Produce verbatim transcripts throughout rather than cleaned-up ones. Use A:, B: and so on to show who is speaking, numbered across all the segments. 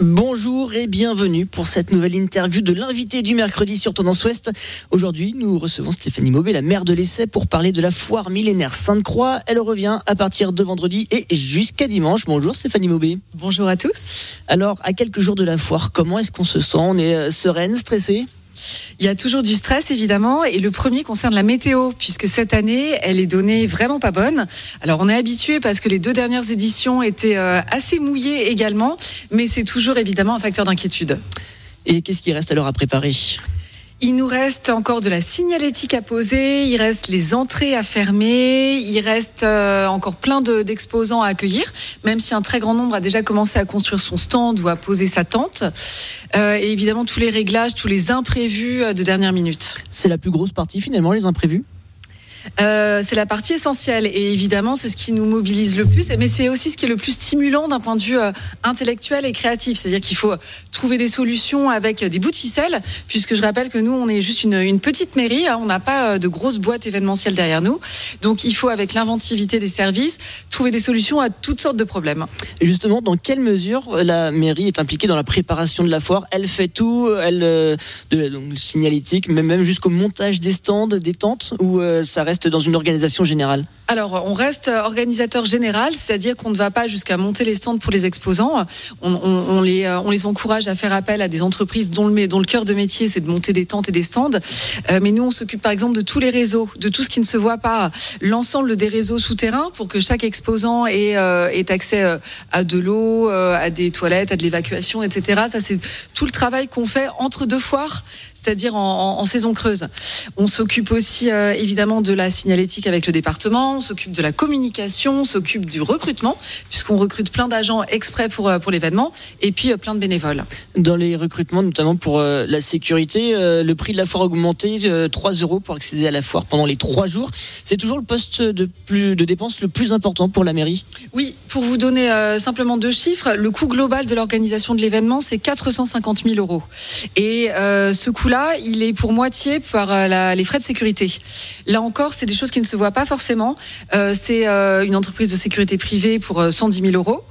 A: Bonjour et bienvenue pour cette nouvelle interview de l'invité du mercredi sur Tendance Ouest. Aujourd'hui, nous recevons Stéphanie Maubé, la maire de l'Essai, pour parler de la foire millénaire Sainte-Croix. Elle revient à partir de vendredi et jusqu'à dimanche. Bonjour Stéphanie Maubé.
B: Bonjour à tous.
A: Alors, à quelques jours de la foire, comment est-ce qu'on se sent ? On est sereine, stressée ?
B: Il y a toujours du stress évidemment, et le premier concerne la météo, puisque cette année elle est donnée vraiment pas bonne. Alors on est habitué parce que les deux dernières éditions étaient euh, assez mouillées également, mais c'est toujours évidemment un facteur d'inquiétude.
A: Et qu'est-ce qui reste alors à préparer ?
B: Il nous reste encore de la signalétique à poser, il reste les entrées à fermer, il reste euh, encore plein de, d'exposants à accueillir, même si un très grand nombre a déjà commencé à construire son stand ou à poser sa tente. Euh, et évidemment tous les réglages, tous les imprévus de dernière minute.
A: C'est la plus grosse partie finalement, les imprévus ?
B: Euh, c'est la partie essentielle et évidemment c'est ce qui nous mobilise le plus, mais c'est aussi ce qui est le plus stimulant d'un point de vue euh, intellectuel et créatif, c'est-à-dire qu'il faut trouver des solutions avec des bouts de ficelle, puisque je rappelle que nous on est juste une, une petite mairie, hein, on n'a pas euh, de grosses boîtes événementielles derrière nous, donc il faut avec l'inventivité des services trouver des solutions à toutes sortes de problèmes.
A: Et justement, dans quelle mesure la mairie est impliquée dans la préparation de la foire ? Elle fait tout, elle euh, de donc, signalétique, même, même jusqu'au montage des stands, des tentes, ou euh, ça reste dans une organisation générale ?
B: Alors, on reste organisateur général, c'est-à-dire qu'on ne va pas jusqu'à monter les stands pour les exposants. On, on, on, les, on les encourage à faire appel à des entreprises dont le, dont le cœur de métier, c'est de monter des tentes et des stands. Euh, mais nous, on s'occupe par exemple de tous les réseaux, de tout ce qui ne se voit pas, l'ensemble des réseaux souterrains pour que chaque exposant ait, euh, ait accès à de l'eau, euh, à des toilettes, à de l'évacuation, et cetera. Ça, c'est tout le travail qu'on fait entre deux foires, c'est-à-dire en, en, en saison creuse. On s'occupe aussi euh, évidemment de la signalétique avec le département, on s'occupe de la communication, on s'occupe du recrutement, puisqu'on recrute plein d'agents exprès pour, pour l'événement, et puis euh, plein de bénévoles.
A: Dans les recrutements, notamment pour euh, la sécurité, euh, le prix de la foire a augmenté, euh, trois euros pour accéder à la foire pendant les trois jours. C'est toujours le poste de, plus, de dépense le plus important pour la mairie ?
B: Oui, pour vous donner euh, simplement deux chiffres, le coût global de l'organisation de l'événement, c'est quatre cent cinquante mille euros. Et euh, ce coût-là, il est pour moitié par euh, la, les frais de sécurité. Là encore, c'est des choses qui ne se voient pas forcément. Euh, c'est euh, une entreprise de sécurité privée pour euh, cent dix mille euros.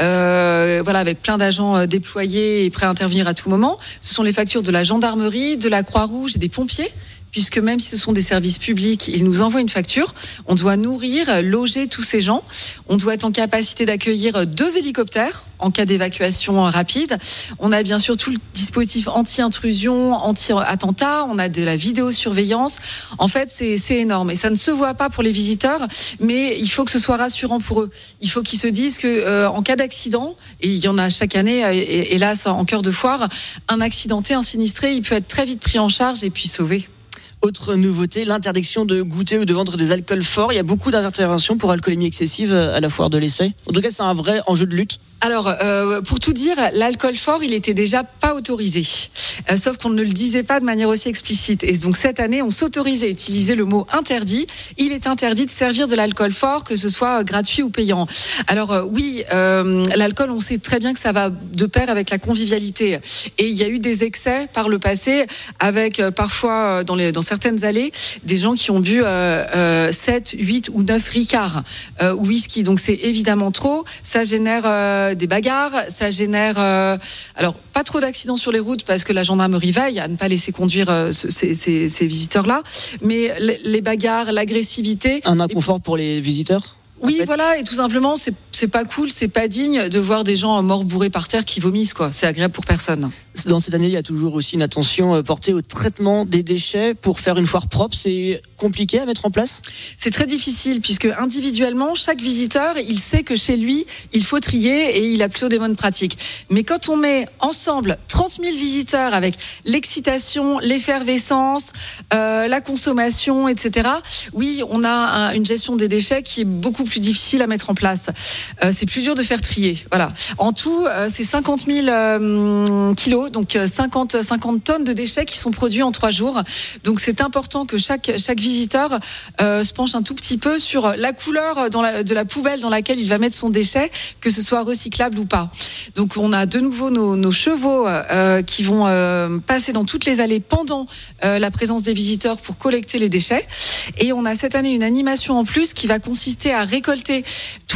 B: Euh, voilà, avec plein d'agents euh, déployés et prêts à intervenir à tout moment. Ce sont les factures de la gendarmerie, de la Croix-Rouge et des pompiers, puisque même si ce sont des services publics, ils nous envoient une facture. On doit nourrir, loger tous ces gens. On doit être en capacité d'accueillir deux hélicoptères en cas d'évacuation rapide. On a bien sûr tout le dispositif anti-intrusion, anti-attentat. On a de la vidéosurveillance. En fait, c'est, c'est énorme. Et ça ne se voit pas pour les visiteurs, mais il faut que ce soit rassurant pour eux. Il faut qu'ils se disent que euh, en cas d'accident, et il y en a chaque année, et, hélas, en cœur de foire, un accidenté, un sinistré, il peut être très vite pris en charge et puis sauvé.
A: Autre nouveauté, l'interdiction de goûter ou de vendre des alcools forts. Il y a beaucoup d'interventions pour alcoolémie excessive à la foire de l'Essai. En tout cas, c'est un vrai enjeu de lutte.
B: Alors, euh, pour tout dire, l'alcool fort, il était déjà pas autorisé. Euh, sauf qu'on ne le disait pas de manière aussi explicite. Et donc, cette année, on s'autorise à utiliser le mot interdit. Il est interdit de servir de l'alcool fort, que ce soit gratuit ou payant. Alors, euh, oui, euh, l'alcool, on sait très bien que ça va de pair avec la convivialité. Et il y a eu des excès par le passé, avec euh, parfois, dans, les, dans certaines allées, des gens qui ont bu euh, euh, sept, huit ou neuf Ricard euh, whisky. Donc, c'est évidemment trop. Ça génère... Euh, des bagarres, ça génère euh, alors pas trop d'accidents sur les routes parce que la gendarmerie veille à ne pas laisser conduire euh, ce, ces, ces, ces visiteurs-là, mais les, les bagarres, l'agressivité...
A: Un inconfort puis, pour les visiteurs ?
B: Oui,
A: en fait.
B: Voilà, et tout simplement, c'est, c'est pas cool, c'est pas digne de voir des gens morts bourrés par terre qui vomissent, quoi. C'est agréable pour personne.
A: Dans cette année, il y a toujours aussi une attention portée au traitement des déchets pour faire une foire propre. C'est compliqué à mettre en place ?
B: C'est très difficile puisque individuellement, chaque visiteur, il sait que chez lui, il faut trier et il a plutôt des bonnes pratiques. Mais quand on met ensemble trente mille visiteurs avec l'excitation, l'effervescence, euh, la consommation, et cetera, oui, on a un, une gestion des déchets qui est beaucoup plus difficile à mettre en place. Euh, c'est plus dur de faire trier. Voilà. En tout, euh, c'est cinquante mille euh, kilos, donc cinquante, cinquante tonnes de déchets qui sont produits en trois jours. Donc c'est important que chaque, chaque visiteur euh, se penche un tout petit peu sur la couleur dans la, de la poubelle dans laquelle il va mettre son déchet, que ce soit recyclable ou pas. Donc on a de nouveau nos, nos chevaux euh, qui vont euh, passer dans toutes les allées pendant euh, la présence des visiteurs pour collecter les déchets. Et on a cette année une animation en plus qui va consister à récolter tous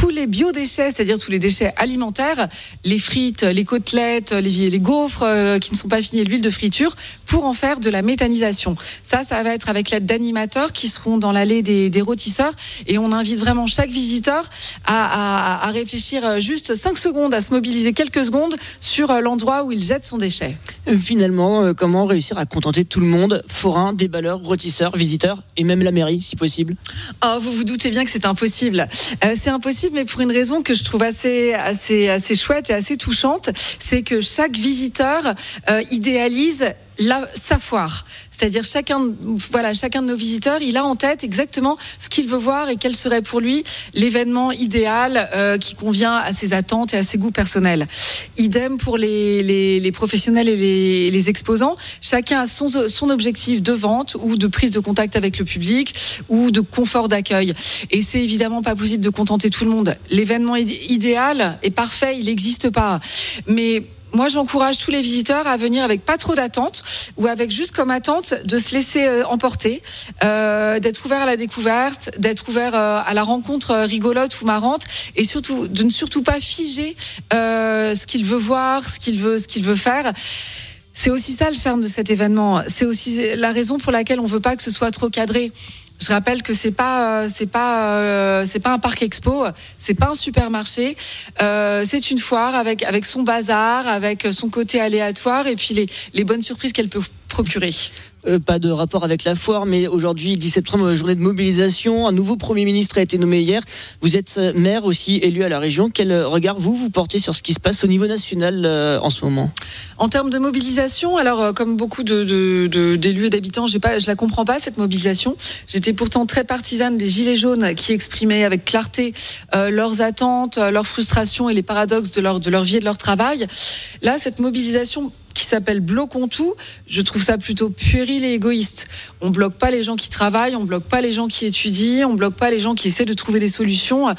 B: tous les biodéchets, c'est-à-dire tous les déchets alimentaires, les frites, les côtelettes, les, les gaufres euh, qui ne sont pas finis, l'huile de friture, pour en faire de la méthanisation. Ça, ça va être avec l'aide d'animateurs qui seront dans l'allée des, des rôtisseurs, et on invite vraiment chaque visiteur à, à, à réfléchir juste cinq secondes, à se mobiliser quelques secondes sur l'endroit où il jette son déchet.
A: Finalement, euh, comment réussir à contenter tout le monde, forains, déballeurs, rôtisseurs, visiteurs et même la mairie si possible?
B: Oh, vous vous doutez bien que c'est impossible. Euh, c'est impossible, mais pour une raison que je trouve assez, assez, assez chouette et assez touchante, c'est que chaque visiteur euh, idéalise La, sa foire, c'est-à-dire chacun, voilà, chacun de nos visiteurs, il a en tête exactement ce qu'il veut voir et quel serait pour lui l'événement idéal euh, qui convient à ses attentes et à ses goûts personnels. Idem pour les, les, les professionnels et les, les exposants. Chacun a son, son objectif de vente ou de prise de contact avec le public ou de confort d'accueil. Et c'est évidemment pas possible de contenter tout le monde. L'événement idéal est parfait, il n'existe pas. Mais moi, j'encourage tous les visiteurs à venir avec pas trop d'attente ou avec juste comme attente de se laisser euh, emporter, euh, d'être ouvert à la découverte, d'être ouvert euh, à la rencontre euh, rigolote ou marrante, et surtout de ne surtout pas figer euh, ce qu'il veut voir, ce qu'il veut, ce qu'il veut faire. C'est aussi ça le charme de cet événement. C'est aussi la raison pour laquelle on veut pas que ce soit trop cadré. Je rappelle que c'est pas c'est pas euh, c'est pas un parc expo, c'est pas un supermarché, euh, c'est une foire avec avec son bazar, avec son côté aléatoire et puis les les bonnes surprises qu'elle peut procurer.
A: Euh, pas de rapport avec la foire, mais aujourd'hui, dix septembre, journée de mobilisation. Un nouveau Premier ministre a été nommé hier. Vous êtes maire aussi, élu à la région. Quel regard vous, vous portez sur ce qui se passe au niveau national euh, en ce moment?
B: En termes de mobilisation, alors euh, comme beaucoup de, de, de, d'élus et d'habitants, j'ai pas, je la comprends pas cette mobilisation. J'étais pourtant très partisane des Gilets jaunes qui exprimaient avec clarté euh, leurs attentes, leurs frustrations et les paradoxes de leur, de leur vie et de leur travail. Là, cette mobilisation qui s'appelle Bloquons tout, je trouve ça plutôt puéril et égoïste. On bloque pas les gens qui travaillent, on bloque pas les gens qui étudient, on bloque pas les gens qui essaient de trouver des solutions.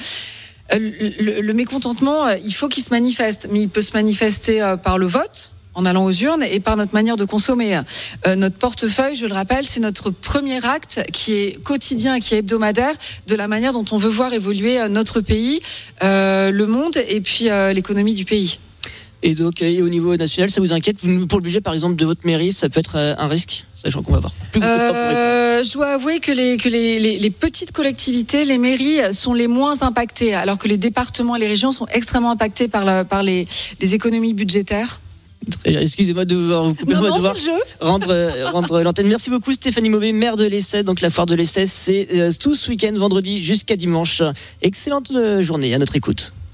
B: Le, le, le mécontentement, il faut qu'il se manifeste, mais il peut se manifester par le vote, en allant aux urnes, et par notre manière de consommer. Euh, notre portefeuille, je le rappelle, c'est notre premier acte qui est quotidien, qui est hebdomadaire, de la manière dont on veut voir évoluer notre pays, euh, le monde et puis euh, l'économie du pays.
A: Et donc, et au niveau national, ça vous inquiète? Pour le budget, par exemple, de votre mairie, ça peut être un risque, sachant qu'on va avoir plus beaucoup de temps pour répondre.
B: Euh, je dois avouer que, les, que les, les, les petites collectivités, les mairies, sont les moins impactées, alors que les départements et les régions sont extrêmement impactés par, la, par les, les économies budgétaires.
A: Excusez-moi de vous couper,
B: non,
A: on va
B: non,
A: devoir rendre, rendre l'antenne. Merci beaucoup Stéphanie Maubé, maire de l'Essai. Donc la foire de l'Essai, c'est tout ce week-end, vendredi jusqu'à dimanche. Excellente journée, à notre écoute.